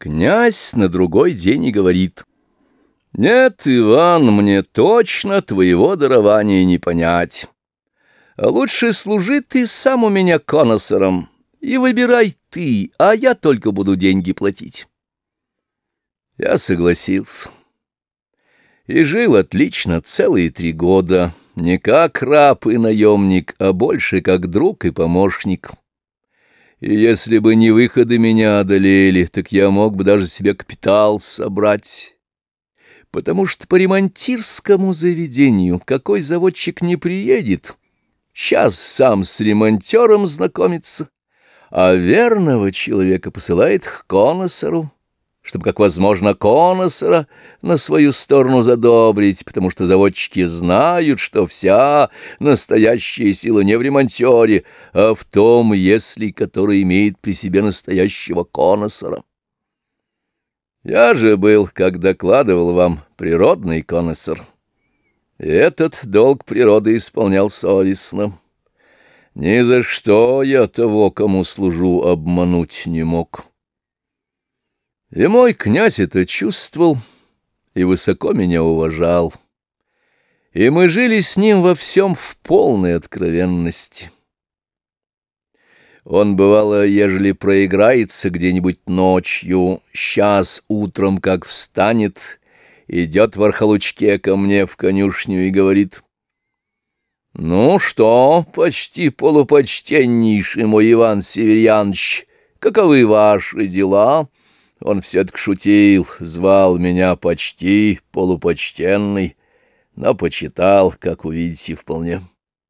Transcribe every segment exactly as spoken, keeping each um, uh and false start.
Князь на другой день и говорит: «Нет, Иван, мне точно твоего дарования не понять. А лучше служи ты сам у меня коносором, и выбирай ты, а я только буду деньги платить». Я согласился. И жил отлично целые три года, не как раб и наемник, а больше как друг и помощник. И если бы не выходы меня одолели, так я мог бы даже себе капитал собрать. Потому что по ремонтирскому заведению какой заводчик не приедет, сейчас сам с ремонтером знакомится, а верного человека посылает к коносору, чтобы, как возможно, коносора на свою сторону задобрить, потому что заводчики знают, что вся настоящая сила не в ремонтере, а в том, если который имеет при себе настоящего коносора. Я же был, как докладывал вам, природный коносор. И этот долг природы исполнял совестно. Ни за что я того, кому служу, обмануть не мог. И мой князь это чувствовал и высоко меня уважал. И мы жили с ним во всем в полной откровенности. Он, бывало, ежели проиграется где-нибудь ночью, сейчас утром, как встанет, идет в архалучке ко мне в конюшню и говорит: «Ну что, почти полупочтеннейший мой Иван Северьяныч, каковы ваши дела?» Он все-таки шутил, звал меня почти полупочтенный, но почитал, как увидите, вполне.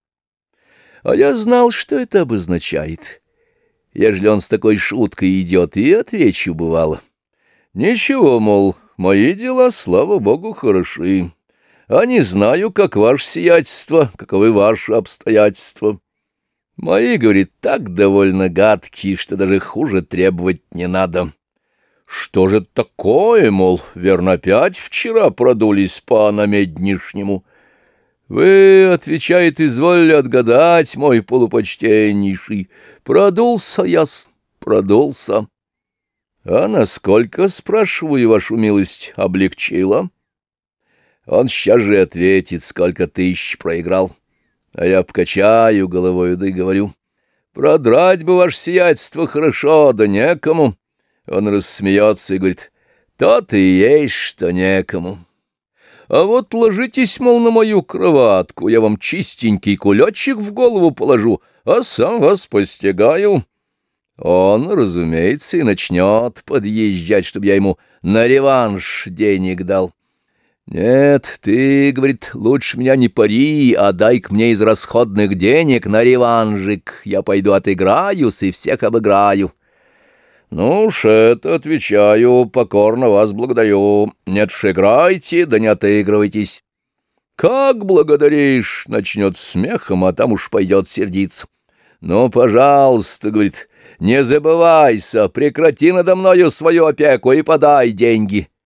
А я знал, что это обозначает. Ежели он с такой шуткой идет, и отвечу бывало: «Ничего, мол, мои дела, слава богу, хороши, а не знаю, как ваше сиятельство, каковы ваши обстоятельства. Мои, говорит, так довольно гадкие, что даже хуже требовать не надо». «Что же это такое, мол, верно, опять вчера продулись по-намеднишнему?» «Вы, — отвечает, — изволили отгадать, мой полупочтеннейший, продулся я-с, продулся. А насколько, спрашиваю, вашу милость, облегчила?» Он сейчас же ответит, сколько тысяч проиграл. А я покачаю головой, да и говорю: «Продрать бы ваше сиятельство хорошо, да некому». Он рассмеется и говорит: «То-то и есть, что некому. А вот ложитесь, мол, на мою кроватку, я вам чистенький кулечек в голову положу, а сам вас постигаю». Он, разумеется, и начнет подъезжать, чтобы я ему на реванш денег дал. «Нет, ты, — говорит, — лучше меня не пари, а дай-ка мне из расходных денег на реванжик, я пойду отыграюсь и всех обыграю». «Ну уж это, — отвечаю, — покорно вас благодарю. Нет уж, играйте, да не отыгрывайтесь». «Как благодаришь?» — начнет смехом, а там уж пойдет сердиться. «Ну, пожалуйста, — говорит, — не забывайся, прекрати надо мною свою опеку и подай деньги».